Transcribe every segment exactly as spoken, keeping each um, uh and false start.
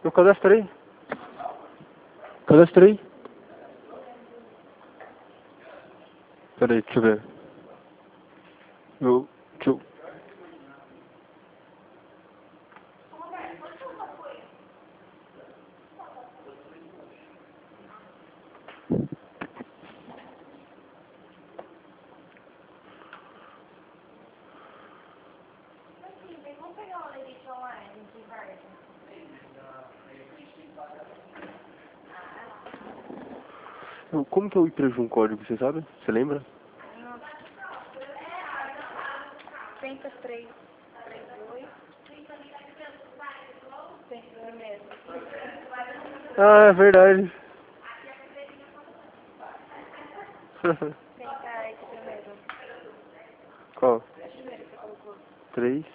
Eu cadastrei. Cadastrei. Peraí, deixa eu ver. Eu... Deixa eu... Vamos pegar uma Elite online aqui, vai. Eu- Como que eu imprimo um código, você sabe? Você lembra? trinta e três, trinta e oito. Primeiro. Ah, é verdade. trinta esse primeiro. Qual? É o primeiro que você colocou. Três.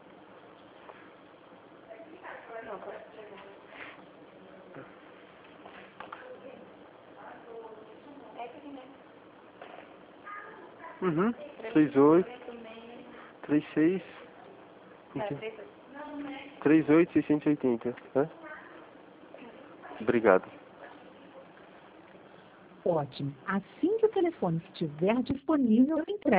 Não, pode chegar. É esse aqui mesmo. Uhum. Três, oito. três seis. Três, seis. É, três oito. Três, oito, seiscentos e oitenta. Né? Obrigado. Ótimo. Assim que o telefone estiver disponível, entregue.